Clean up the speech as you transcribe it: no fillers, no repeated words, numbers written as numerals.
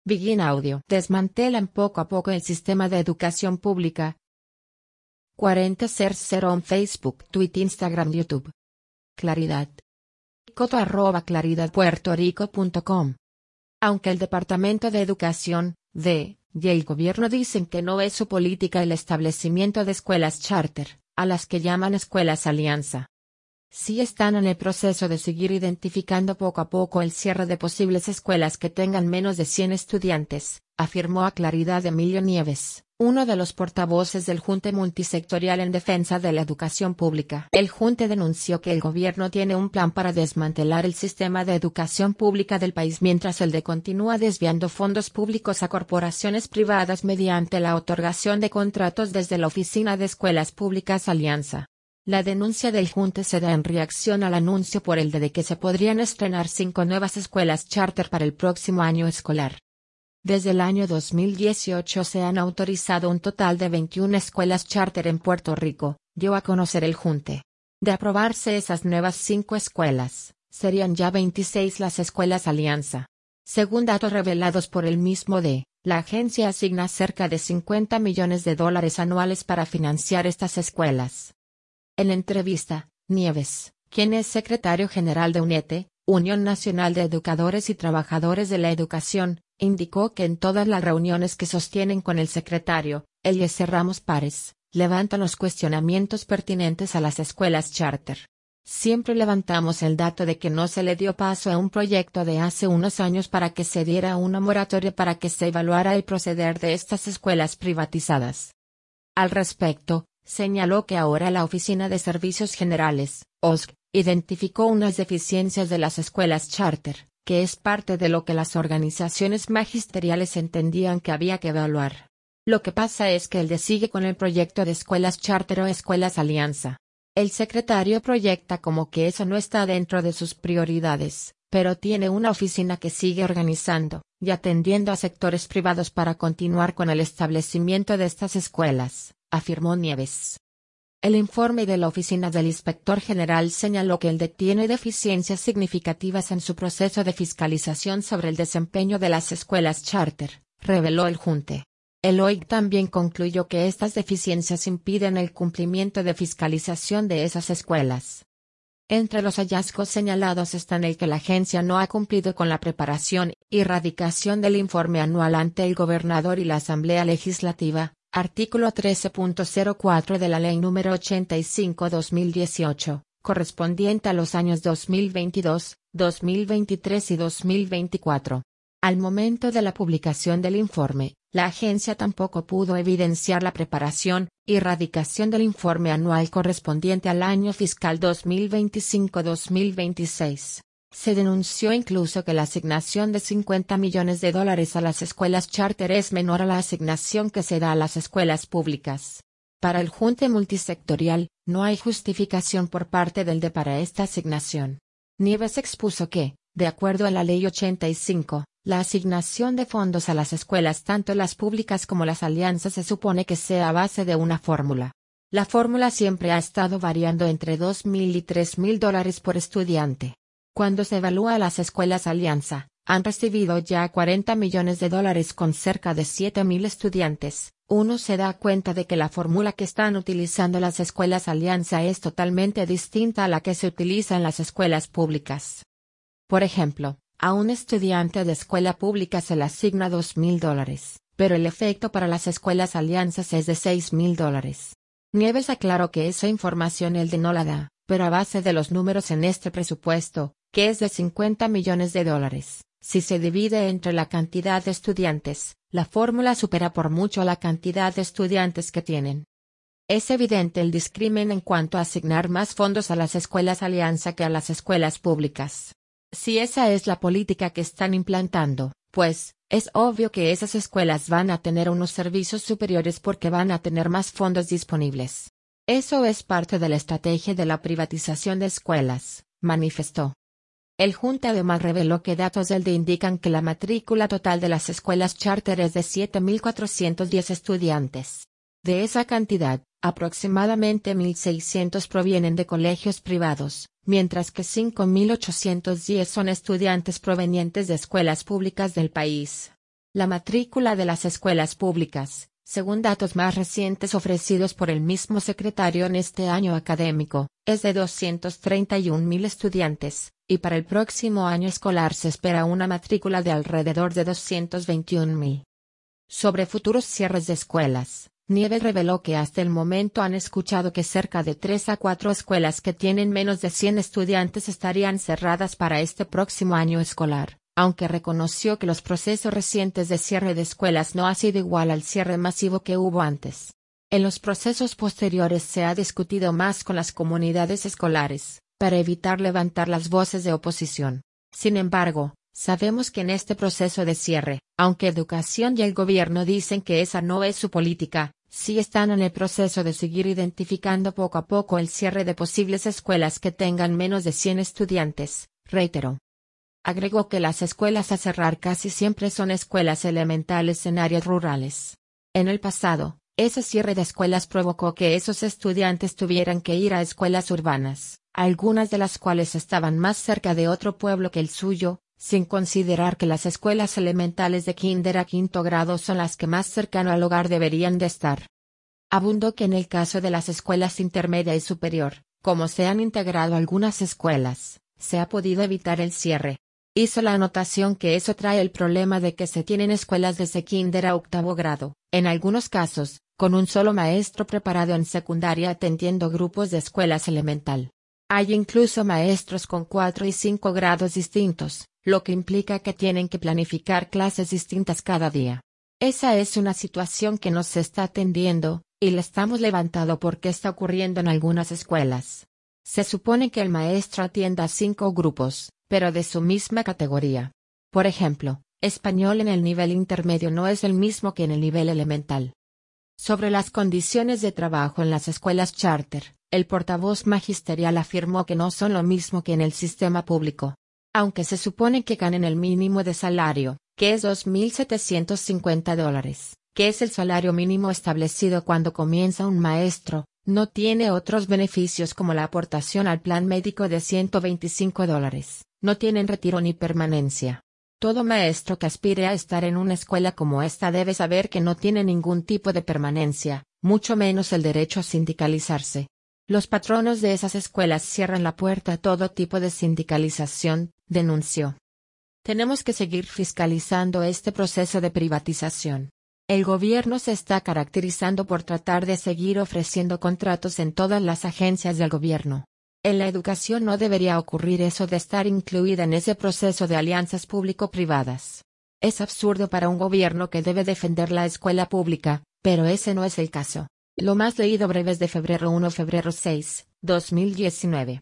Begin Audio. Desmantelan poco a poco el sistema de educación pública. 40 0 en Facebook, Twitter, Instagram, YouTube. Claridad. coto@claridadpuertorico.com. Aunque el Departamento de Educación, y el gobierno dicen que no es su política el establecimiento de escuelas charter, a las que llaman escuelas alianza. Sí están en el proceso de seguir identificando poco a poco el cierre de posibles escuelas que tengan menos de 100 estudiantes, afirmó a Claridad Emilio Nieves, uno de los portavoces del Junte Multisectorial en Defensa de la Educación Pública. El Junte denunció que el gobierno tiene un plan para desmantelar el sistema de educación pública del país mientras el DE continúa desviando fondos públicos a corporaciones privadas mediante la otorgación de contratos desde la Oficina de Escuelas Públicas Alianza. La denuncia del Junte se da en reacción al anuncio por el DE de que se podrían estrenar 5 nuevas escuelas charter para el próximo año escolar. Desde el año 2018 se han autorizado un total de 21 escuelas charter en Puerto Rico, dio a conocer el Junte. De aprobarse esas nuevas 5 escuelas, serían ya 26 las escuelas alianza. Según datos revelados por el mismo DE, la agencia asigna cerca de $50 millones anuales para financiar estas escuelas. En entrevista, Nieves, quien es secretario general de UNETE, Unión Nacional de Educadores y Trabajadores de la Educación, indicó que en todas las reuniones que sostienen con el secretario, Eliezer Ramos Párez, levantan los cuestionamientos pertinentes a las escuelas charter. Siempre levantamos el dato de que no se le dio paso a un proyecto de hace unos años para que se diera una moratoria para que se evaluara el proceder de estas escuelas privatizadas. Al respecto, señaló que ahora la Oficina de Servicios Generales, OSG, identificó unas deficiencias de las escuelas charter, que es parte de lo que las organizaciones magisteriales entendían que había que evaluar. Lo que pasa es que el DE sigue con el proyecto de escuelas charter o escuelas alianza. El secretario proyecta como que eso no está dentro de sus prioridades, pero tiene una oficina que sigue organizando y atendiendo a sectores privados para continuar con el establecimiento de estas escuelas, afirmó Nieves. El informe de la Oficina del Inspector General señaló que el DE tiene deficiencias significativas en su proceso de fiscalización sobre el desempeño de las escuelas charter, reveló el Junte. El OIG también concluyó que estas deficiencias impiden el cumplimiento de fiscalización de esas escuelas. Entre los hallazgos señalados están el que la agencia no ha cumplido con la preparación y radicación del informe anual ante el gobernador y la Asamblea Legislativa, artículo 13.04 de la Ley número 85/2018, correspondiente a los años 2022, 2023 y 2024. Al momento de la publicación del informe, la agencia tampoco pudo evidenciar la preparación y radicación del informe anual correspondiente al año fiscal 2025-2026. Se denunció incluso que la asignación de $50 millones a las escuelas charter es menor a la asignación que se da a las escuelas públicas. Para el Junte Multisectorial, no hay justificación por parte del DE para esta asignación. Nieves expuso que, de acuerdo a la Ley 85, la asignación de fondos a las escuelas, tanto las públicas como las alianzas, se supone que sea a base de una fórmula. La fórmula siempre ha estado variando entre $2,000 y $3,000 por estudiante. Cuando se evalúa a las escuelas alianza, han recibido ya $40 millones con cerca de 7,000 estudiantes. Uno se da cuenta de que la fórmula que están utilizando las escuelas alianza es totalmente distinta a la que se utiliza en las escuelas públicas. Por ejemplo, a un estudiante de escuela pública se le asigna $2,000, pero el efecto para las escuelas alianzas es de $6,000. Nieves aclaró que esa información el DE no la da, pero a base de los números en este presupuesto, que es de $50 millones, si se divide entre la cantidad de estudiantes, la fórmula supera por mucho la cantidad de estudiantes que tienen. Es evidente el discrimen en cuanto a asignar más fondos a las escuelas alianza que a las escuelas públicas. Si esa es la política que están implantando, pues, es obvio que esas escuelas van a tener unos servicios superiores porque van a tener más fondos disponibles. Eso es parte de la estrategia de la privatización de escuelas, manifestó. El Junte además reveló que datos del DE indican que la matrícula total de las escuelas charter es de 7,410 estudiantes. De esa cantidad, aproximadamente 1,600 provienen de colegios privados, mientras que 5,810 son estudiantes provenientes de escuelas públicas del país. La matrícula de las escuelas públicas, según datos más recientes ofrecidos por el mismo secretario en este año académico, es de 231.000 estudiantes, y para el próximo año escolar se espera una matrícula de alrededor de 221.000. Sobre futuros cierres de escuelas, Nieves reveló que hasta el momento han escuchado que cerca de 3 a 4 escuelas que tienen menos de 100 estudiantes estarían cerradas para este próximo año escolar, aunque reconoció que los procesos recientes de cierre de escuelas no ha sido igual al cierre masivo que hubo antes. En los procesos posteriores se ha discutido más con las comunidades escolares, para evitar levantar las voces de oposición. Sin embargo, sabemos que en este proceso de cierre, aunque Educación y el gobierno dicen que esa no es su política, sí están en el proceso de seguir identificando poco a poco el cierre de posibles escuelas que tengan menos de 100 estudiantes, reiteró. Agregó que las escuelas a cerrar casi siempre son escuelas elementales en áreas rurales. En el pasado, ese cierre de escuelas provocó que esos estudiantes tuvieran que ir a escuelas urbanas, algunas de las cuales estaban más cerca de otro pueblo que el suyo, sin considerar que las escuelas elementales de kinder a quinto grado son las que más cercano al hogar deberían de estar. Abundó que en el caso de las escuelas intermedia y superior, como se han integrado algunas escuelas, se ha podido evitar el cierre. Hizo la anotación que eso trae el problema de que se tienen escuelas desde kinder a octavo grado, en algunos casos, con un solo maestro preparado en secundaria atendiendo grupos de escuelas elemental. Hay incluso maestros con 4 y 5 grados distintos, lo que implica que tienen que planificar clases distintas cada día. Esa es una situación que no se está atendiendo, y la estamos levantando porque está ocurriendo en algunas escuelas. Se supone que el maestro atienda a 5 grupos, pero de su misma categoría. Por ejemplo, español en el nivel intermedio no es el mismo que en el nivel elemental. Sobre las condiciones de trabajo en las escuelas charter, el portavoz magisterial afirmó que no son lo mismo que en el sistema público. Aunque se supone que ganen el mínimo de salario, que es $2.750, que es el salario mínimo establecido cuando comienza un maestro, no tiene otros beneficios como la aportación al plan médico de $125, no tienen retiro ni permanencia. Todo maestro que aspire a estar en una escuela como esta debe saber que no tiene ningún tipo de permanencia, mucho menos el derecho a sindicalizarse. Los patronos de esas escuelas cierran la puerta a todo tipo de sindicalización, denunció. Tenemos que seguir fiscalizando este proceso de privatización. El gobierno se está caracterizando por tratar de seguir ofreciendo contratos en todas las agencias del gobierno. En la educación no debería ocurrir eso de estar incluida en ese proceso de alianzas público-privadas. Es absurdo para un gobierno que debe defender la escuela pública, pero ese no es el caso. Lo más leído breves de febrero 1 febrero 6, 2019.